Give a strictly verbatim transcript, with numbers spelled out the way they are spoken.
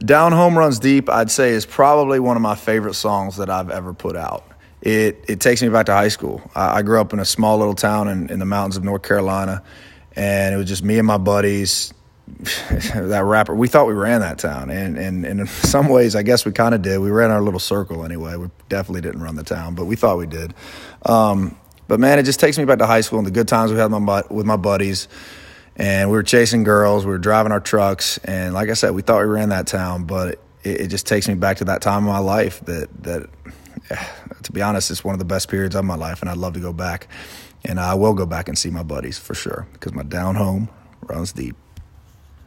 Down Home Runs Deep, I'd say, is probably one of my favorite songs that I've ever put out. It it takes me back to high school. I, I grew up in a small little town in, in the mountains of North Carolina, and it was just me and my buddies. That rapper, we thought we ran that town, and, and, and in some ways, I guess we kind of did. We ran our little circle anyway. We definitely didn't run the town, but we thought we did. Um, but man, it just takes me back to high school and the good times we had with my, with my buddies. And we were chasing girls, we were driving our trucks, and like I said, we thought we ran that town, but it, it just takes me back to that time of my life that, that, to be honest, it's one of the best periods of my life, and I'd love to go back. And I will go back and see my buddies for sure, because my down home runs deep.